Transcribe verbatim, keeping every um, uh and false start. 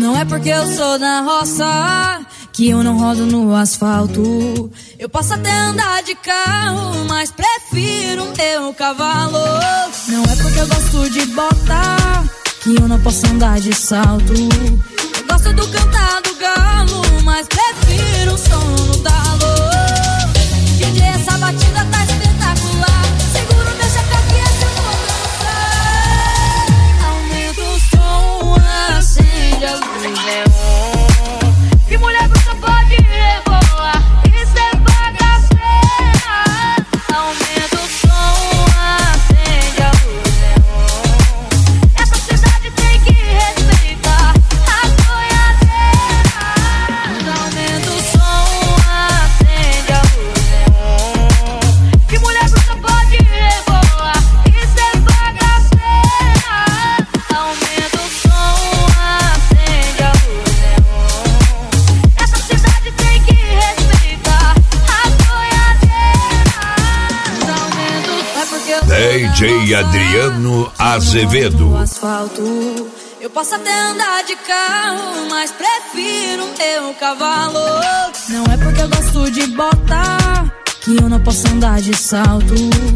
Não é porque eu sou da roça que eu não rodo no asfalto. Eu posso até andar de carro, mas prefiro meu cavalo. Não é porque eu gosto de bota que eu não posso andar de salto. Eu gosto do cantar do galo, mas prefiro o som no talo. D J, essa batida tá espetacular. Seguro, deixa cá que essa eu vou dançar. Aumenta o som, acende a luz, neon. Que mulher bruxa pode rebolar, isso é bagaceira. Aumenta o som, acende a luz, neon. Essa cidade tem que respeitar a boiadeira. Aumenta o som, acende a luz, neon. Que mulher bruxa pode rebolar, isso é bagaceira. Aumenta o som, acende a luz, neon. Essa cidade tem que respeitar a boiadeira. Aumenta o som, é porque eu D J Adriano Azevedo. no asfalto. Eu posso até andar de carro, mas prefiro meu cavalo. Não é porque eu gosto de bota que eu não posso andar de salto.